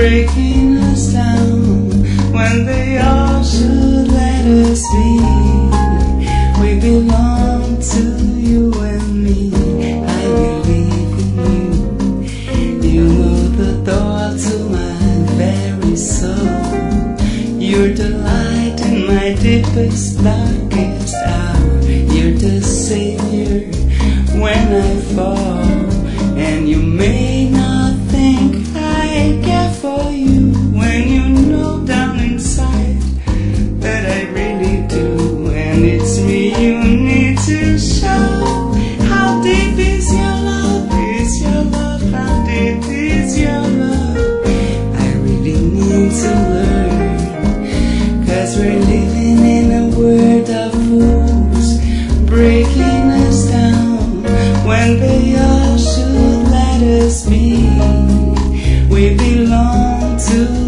breaking us down when they all should let us be. We belong to you and me. I believe in you. You know the door to my very soul. You're the light in my deepest, darkest hour. You're the savior when I fall. And you may not think I care for you when you know down inside that I really do. And it's me you need to show. How deep is your love? Is your love? How deep is your love? I really need to learn, 'cause we're living in a world of fools, breaking us down when they all should let us be. We belong to